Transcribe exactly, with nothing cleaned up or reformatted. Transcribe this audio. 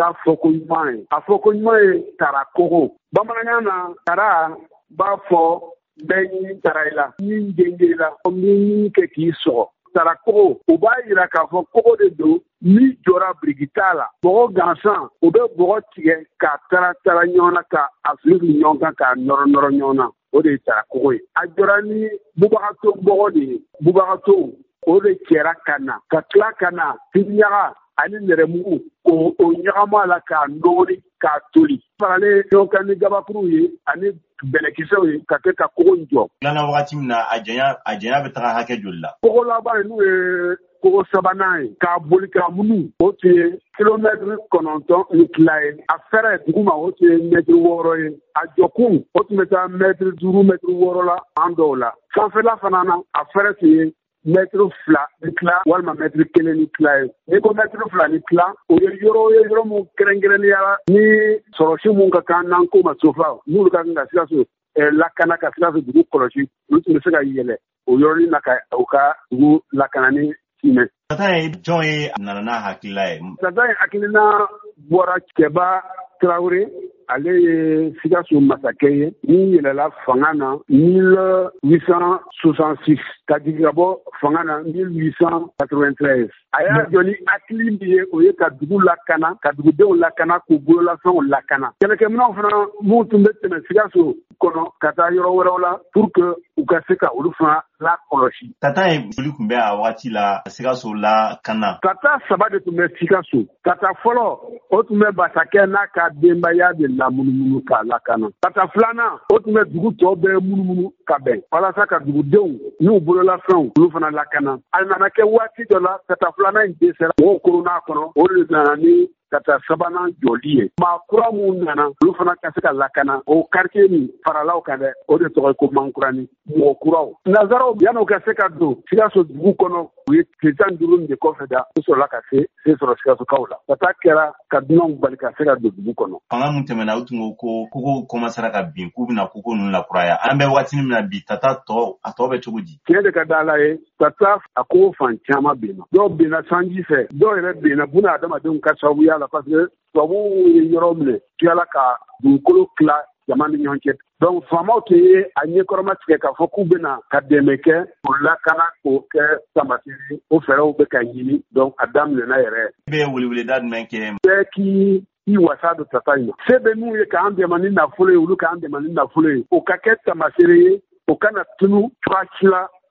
t'a fɔ ko ɲuman ye a fɔ ko ɲuman ye tara kogo bamanankan na tara b'a fɔ bɛɛ ɲi tara i la min genge la min kɛ k'i sɔgɔ tara kogo o b'a yira k'a fɔ kogo de don min jɔra biriki t'a la bɔgɔ gansan o bɛ bɔgɔ tigɛ k'a tara tara ɲɔgɔn na ka a fili ɲɔgɔn kan k'a nɔrɔ nɔrɔ ɲɔgɔn na o de ye tara kogo ye a jɔra ni bubaga bɔgɔ de ye bubaga o de cɛra ka na ka tila ka na tiriɲaga ani nɛrɛmugu o o ɲagama la k'a nɔgɔri k'a toli faralen ɲɔgɔn kan ni gabakuru ye ani bɛlɛkisɛw ye ka kɛ ka kogo in jɔ. Dilanna wagati min na a janya a janya bɛ taga hakɛ joli la. Kogo laban ye n'o ye kogo sabanan ye k'a boli k'a munu o tun ye kilomɛtiri kɔnɔntɔn ni tila ye a fɛrɛ dugu ma o tun ye mɛtiri wɔɔrɔ ye a jɔkun o tun bɛ taa mɛtiri duuru mɛtiri wɔɔrɔ la an dɔw la sanfɛla fana na a fɛrɛ tun ye mètre fila ni tila walima mètre kelen ni tila ye n'i ko mètre fila ni tila o ye yɔrɔ ye yɔrɔ mun kɛrɛnkɛrɛnnenya ni sɔrɔsi mun ka kan n'an ko ma sofa n'olu ka kan ka Sikaso lakana ka Sikaso dugu kɔlɔsi olu tun bɛ se ka yɛlɛ o yɔrɔnin na ka u ka dugu lakana ni simɛ. Tata ye jɔn ye nana n'a hakilila ye. Tata ye hakilina bɔra Cɛba Tarawele ale ye Sikaso masakɛ ye min yɛlɛla fanga na mille huit cent soixante-six ka jigin ka bɔ fanga na mille huit cent quatre-vingt-treize a y'a jɔ ni hakili min ye o ye ka dugu lakana ka dugudenw lakana k'u bololafɛnw lakana kɛlɛkɛminɛw fana minnu tun bɛ tɛmɛ Sikaso kɔnɔ ka taa yɔrɔ wɛrɛw la pour que u ka se ka olu fana lakɔlɔsi. Tata ye joli tun bɛ a waati la Sikaso lakana. Tata saba de tun bɛ Sikaso. Tata fɔlɔ o tun bɛ Basakɛ n'a ka denbaya de la munumunu k'a lakana. Tata filanan o tun bɛ dugu tɔw bɛɛ munumunu ka bɛn walasa ka dugudenw n'u bololafɛnw olu fana lakana. A nana kɛ waati dɔ la Tata filanan in dɛsɛra mɔgɔw koronna kɔnɔ o de nana ni Tata sabanan jɔli ye. Maa kura mun nana olu fana ka se ka lakana o quartier min faralaw kan dɛ o de tɔgɔ ye ko Mankurani mɔgɔ kuraw. Nazaraw yan'u ka se ka don Sikaso dugu kɔnɔ u ye tile tan ni duuru de kɔfɛ da u sɔrɔla ka se se sɔrɔ Sikasokaw la. Tata kɛra ka dunanw bali ka se ka don dugu kɔnɔ. Fanga mun tɛmɛna u tun ko ko kogo commencera ka bin k'u bɛna kogo ninnu lakuraya. An bɛ waati min na bi Tata tɔ a tɔ bɛ cogo di? Tiɲɛ de ka d'Ala ye Tata a kogo fan caman benna. Dɔw benna sanji fɛ dɔw yɛrɛ benna buna adamadenw ka sababuya la parce que tubabuw ye yɔrɔ minɛ tilala ka dugukolo tila jama ni ɲɔgɔn cɛ. Donc faamaw tun ye a ɲɛkɔrɔma tigɛ k'a fɔ k'u bɛna ka dɛmɛ kɛ o lakana k'o kɛ Tamasiri o fɛɛrɛw bɛ ka ɲini donc a daminɛna yɛrɛ. I bɛ weleweleda jumɛn kɛ? Bɛɛ k'i i wasa don Tata in na. Se bɛ minnu ye k'an dɛmɛ ni nafolo ye olu k'an dɛmɛ ni nafolo ye o ka kɛ Tamasiri ye o kana tunu cogoya si la